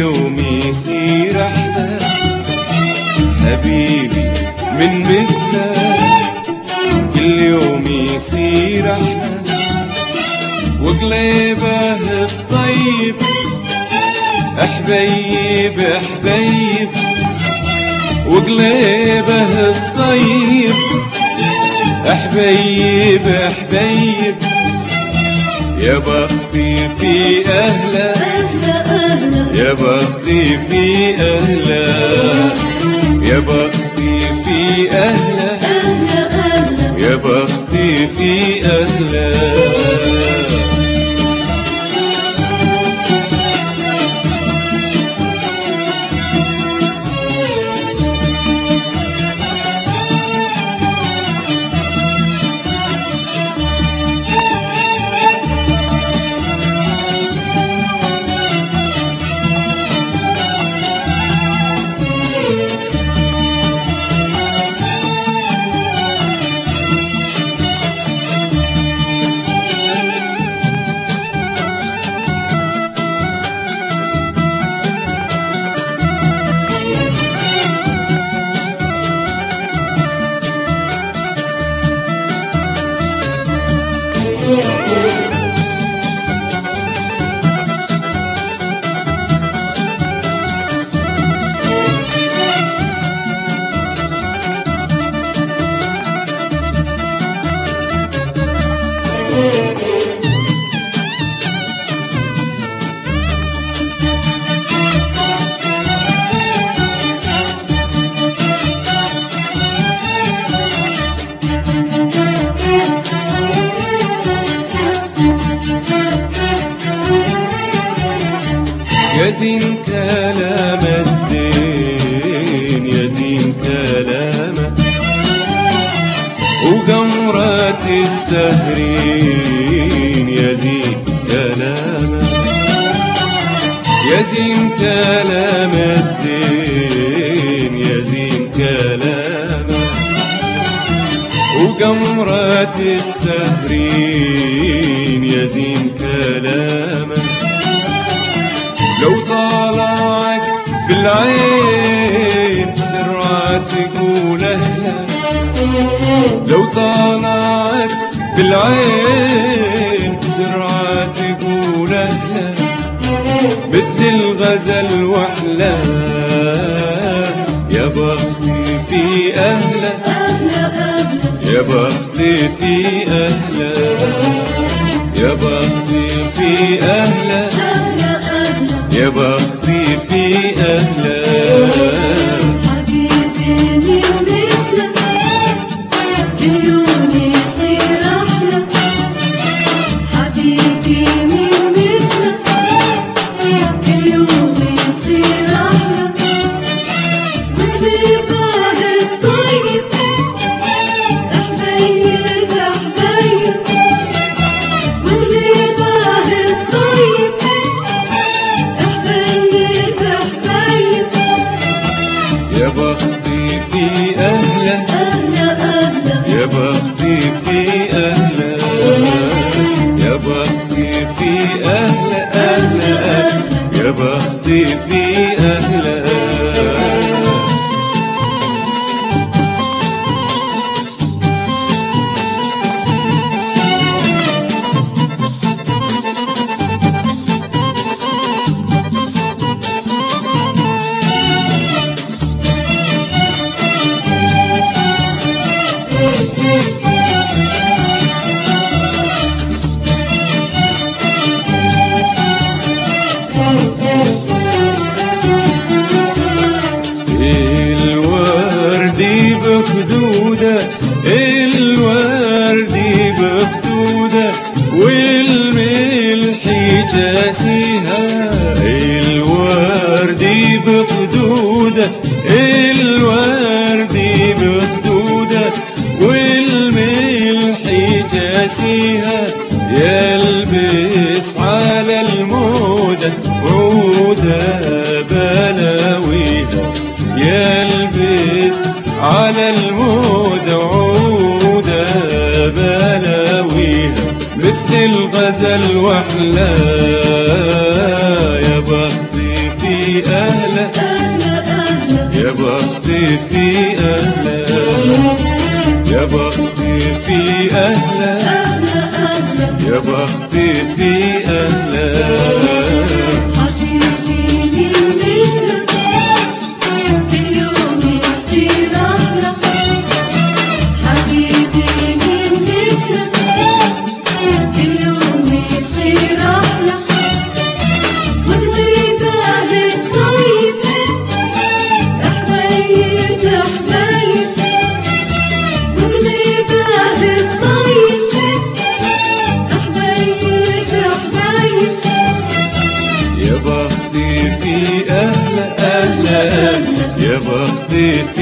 يوم يصير أحلى حبيبي من مثلك، كل يوم يصير أحلى وقلبه الطيب حبيب حبيب، وقلبه الطيب حبيب حبيب. يا بختي في أهله، يا بختي في أهله، يا بختي في أهله، يا بختي في أهله. يا زين كلام الزين، يا زين كلامه وقمرات السهرين، يا زين كلامه، يا زين كلام الزين، يا زين كلامه وقمرات السهرين، يا زين كلامه. لو طالعك بالعين سرعة تقول أهلا، لو طالعك بالعين سرعة تقول أهلا، مثل الغزل وأحلى. يا بختي في أهله، يا بختي في أهله، يا بختي في أهله، يا بختي في أهله. حبيبي من مثلك كل يوم يصير أحلى، حبيبي من مثلك كل يوم يصير أحلى، وقلبه الطيب حبيب حبيب، وقلبه الطيب يا بختي في أهله، يا بختي في أهله، يا بختي في أهله، أهله أهله، يا بختي في أهله. الوردي بخدوده، الوردي بخدوده والملح جاسيها، الوردي بخدوده، الوردي بخدوده والملح جاسيها. يلبس على المودة عودة بلاويها، يلبس على المودة عودة بلاويها، مثل الغزل وأحلى. يا بختي في في أهلا، يا بختي في أهلا، أهلا أهلا يا بختي في أهلا. حبيبي من مثلك كل يوم يصير أحلى، حبيبي من مثلك كل يوم يصير أحلى، والغيبة الطيب حبايب حبايب، والغيبة الطيب حبايب حبايب. يا بختي في أهلا أهلا، يا بختي في